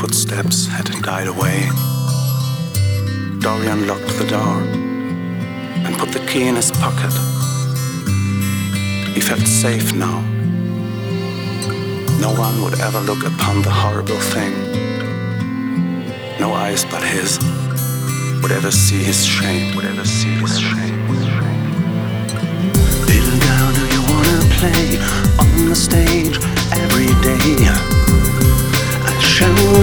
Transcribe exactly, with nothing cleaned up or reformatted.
footsteps had died away, Dorian locked the door and put the key in his pocket. He felt safe now. No one would ever look upon the horrible thing. No eyes but his would ever see his shame, would ever see his shame. Little girl, do you wanna play on the stage